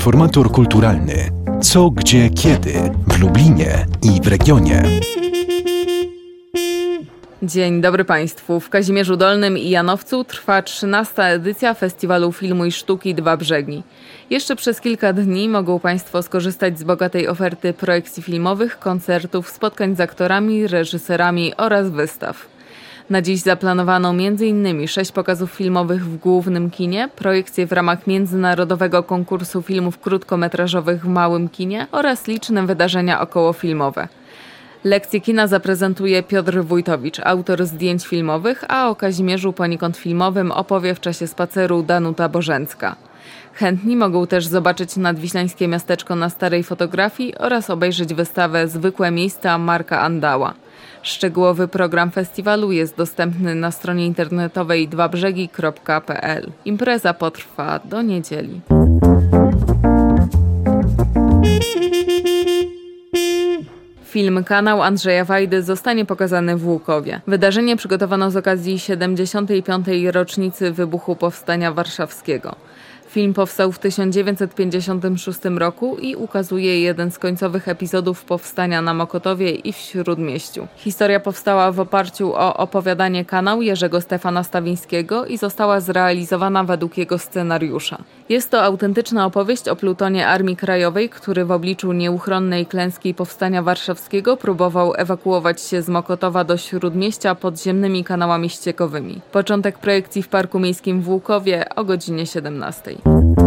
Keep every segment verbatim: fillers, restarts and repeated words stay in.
Informator kulturalny. Co, gdzie, kiedy w Lublinie i w regionie. Dzień dobry Państwu. W Kazimierzu Dolnym i Janowcu trwa trzynasta edycja Festiwalu Filmu i Sztuki Dwa Brzegi. Jeszcze przez kilka dni mogą Państwo skorzystać z bogatej oferty projekcji filmowych, koncertów, spotkań z aktorami, reżyserami oraz wystaw. Na dziś zaplanowano między innymi sześć pokazów filmowych w głównym kinie, projekcje w ramach międzynarodowego konkursu filmów krótkometrażowych w małym kinie oraz liczne wydarzenia okołofilmowe. Lekcje kina zaprezentuje Piotr Wójtowicz, autor zdjęć filmowych, a o Kazimierzu poniekąd filmowym opowie w czasie spaceru Danuta Bożencka. Chętni mogą też zobaczyć nadwiślańskie miasteczko na starej fotografii oraz obejrzeć wystawę Zwykłe miejsca Marka Andała. Szczegółowy program festiwalu jest dostępny na stronie internetowej dwa brzegi kropka p l. Impreza potrwa do niedzieli. Film Kanał Andrzeja Wajdy zostanie pokazany w Łukowie. Wydarzenie przygotowano z okazji siedemdziesiątej piątej rocznicy wybuchu Powstania Warszawskiego. Film powstał w tysiąc dziewięćset pięćdziesiątym szóstym roku i ukazuje jeden z końcowych epizodów powstania na Mokotowie i w Śródmieściu. Historia powstała w oparciu o opowiadanie Kanał Jerzego Stefana Stawińskiego i została zrealizowana według jego scenariusza. Jest to autentyczna opowieść o plutonie Armii Krajowej, który w obliczu nieuchronnej klęski Powstania Warszawskiego próbował ewakuować się z Mokotowa do Śródmieścia podziemnymi kanałami ściekowymi. Początek projekcji w Parku Miejskim w Łukowie o godzinie siedemnastej.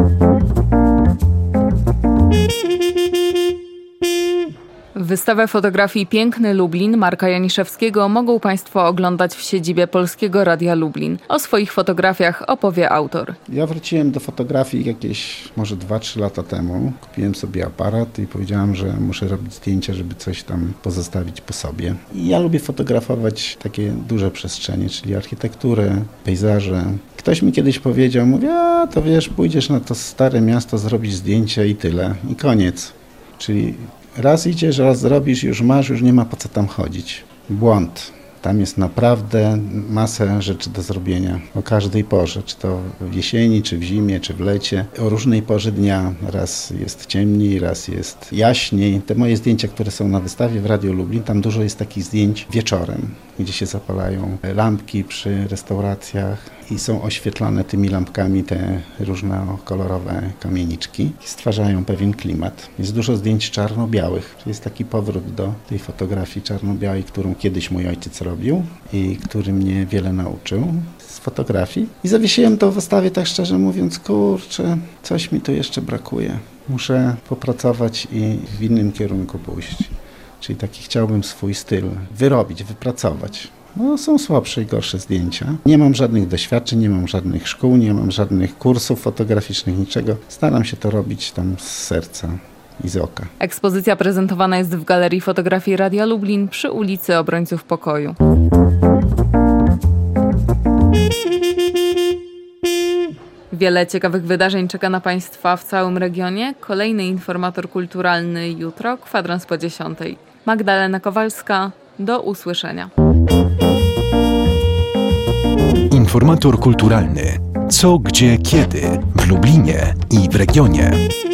Wystawę fotografii Piękny Lublin Marka Janiszewskiego mogą Państwo oglądać w siedzibie Polskiego Radia Lublin. O swoich fotografiach opowie autor. Ja wróciłem do fotografii jakieś może dwa trzy lata temu. Kupiłem sobie aparat i powiedziałem, że muszę robić zdjęcia, żeby coś tam pozostawić po sobie. I ja lubię fotografować takie duże przestrzenie, czyli architekturę, pejzaże. Ktoś mi kiedyś powiedział, mówię, a to wiesz, pójdziesz na to stare miasto, zrobisz zdjęcia i tyle. I koniec. Czyli raz idziesz, raz zrobisz, już masz, już nie ma po co tam chodzić. Błąd. Tam jest naprawdę masę rzeczy do zrobienia o każdej porze, czy to w jesieni, czy w zimie, czy w lecie. O różnej porze dnia. Raz jest ciemniej, raz jest jaśniej. Te moje zdjęcia, które są na wystawie w Radiu Lublin, tam dużo jest takich zdjęć wieczorem, gdzie się zapalają lampki przy restauracjach i są oświetlane tymi lampkami te różnokolorowe kamieniczki i stwarzają pewien klimat. Jest dużo zdjęć czarno-białych. Jest taki powrót do tej fotografii czarno-białej, którą kiedyś mój ojciec robił i który mnie wiele nauczył z fotografii. I zawiesiłem to w wystawie, tak szczerze mówiąc, kurczę, coś mi tu jeszcze brakuje. Muszę popracować i w innym kierunku pójść. Czyli taki chciałbym swój styl wyrobić, wypracować. No, są słabsze i gorsze zdjęcia. Nie mam żadnych doświadczeń, nie mam żadnych szkół, nie mam żadnych kursów fotograficznych, niczego. Staram się to robić tam z serca i z oka. Ekspozycja prezentowana jest w Galerii Fotografii Radia Lublin przy ulicy Obrońców Pokoju. Wiele ciekawych wydarzeń czeka na Państwa w całym regionie. Kolejny informator kulturalny jutro, kwadrans po dziesiątej. Magdalena Kowalska, do usłyszenia. Informator kulturalny. Co, gdzie, kiedy w Lublinie i w regionie.